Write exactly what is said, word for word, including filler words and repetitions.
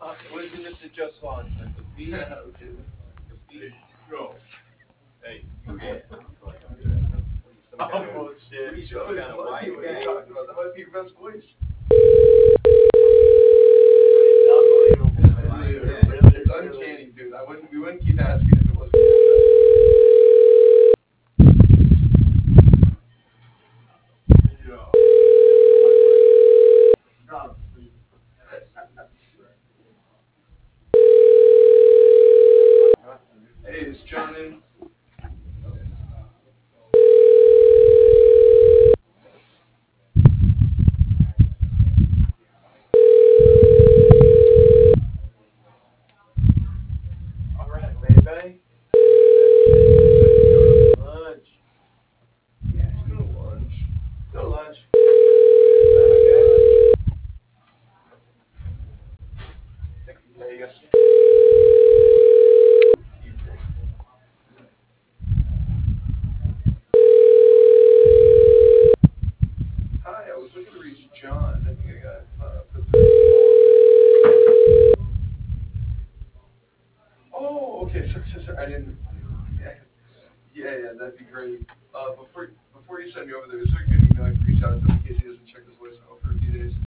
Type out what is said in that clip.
Uh, where's the Mister Just Launch? Like the feet? Yeah, okay. The feet? Bro. Hey. Yeah. What Some kind of bullshit. Some kind of are you white guy. talking about? That might be your best voice. Unbelievable. It's, Yeah, it's, it's really. uncanny, dude. I wouldn't. We wouldn't keep asking if it wasn't your best. Hey, is John in? All right, baby. Lunch. Let's go to lunch. Go lunch. Sexy Vegas. Hi, I was looking to reach John. I think I got uh, put through. Oh, okay. Sorry, sorry, sorry. I didn't. Yeah, yeah, yeah, that'd be great. Uh, before before you send me over there, is there a good email I can reach out to him in case he doesn't check his voicemail for a few days?